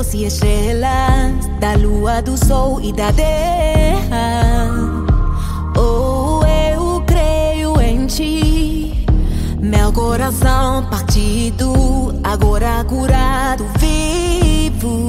céus e estrelas, da lua, do sol e da terra. Oh, eu creio em ti. Meu coração partido, agora curado, vivo.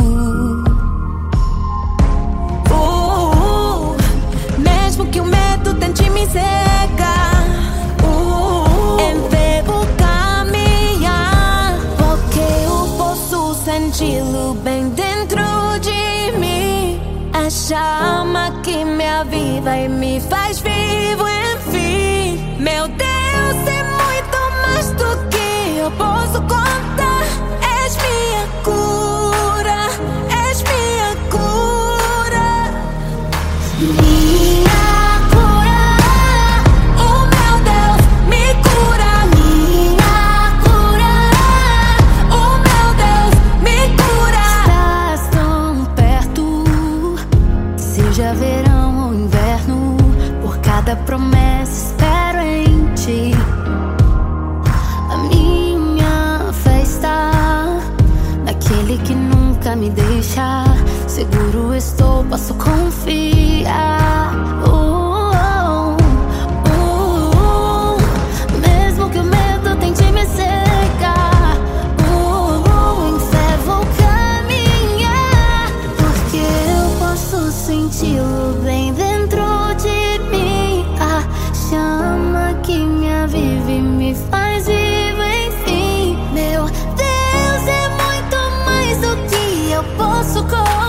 Mesmo que o medo tente me cegar, em fé vou caminhar, porque eu posso senti-lo bem dentro de mim. A chama que me aviva e me faz vivo, enfim. Meu Deus, é muito mais do que eu posso contar. És minha cura, és minha cura. Minha cura, oh meu Deus, me cura. Minha cura, oh meu Deus, me cura. Estás tão perto, seja verão ou inverno, por cada promessa espero em ti. A minha fé está naquele que nunca me deixa. Seguro estou, posso confiar. Mesmo que o medo tente me cegar, em fé vou caminhar, porque eu posso senti-lo bem dentro de mim. A chama que me aviva e me faz vivo, enfim. Meu Deus, é muito mais do que eu posso contar.